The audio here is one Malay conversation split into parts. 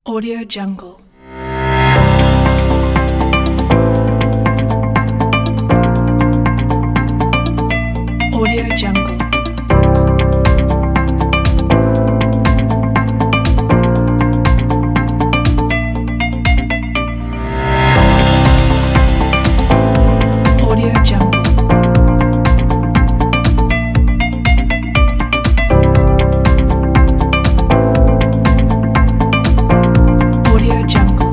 Audio Jungle. Audio Jungle. Audio Jungle. Audio Jungle.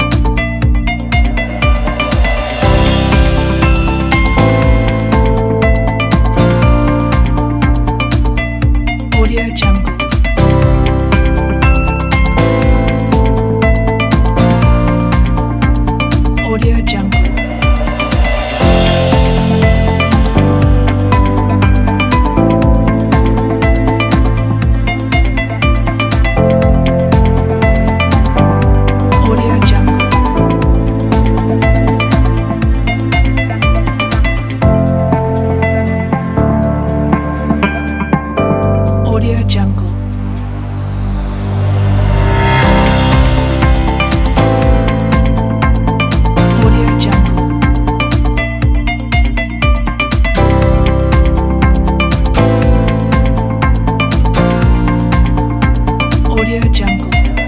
Audio Jungle. Audio Jungle. Audio Jungle. Audio Jungle. Audio Jungle. Audio Jungle.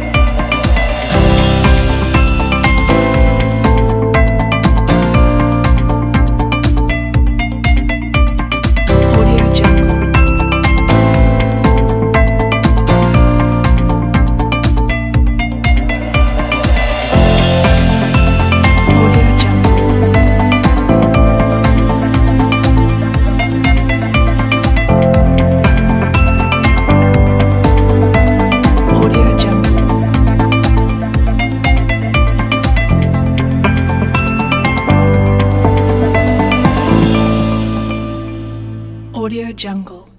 Audio Jungle. Audio Jungle. Audio Jungle. Audio Jungle.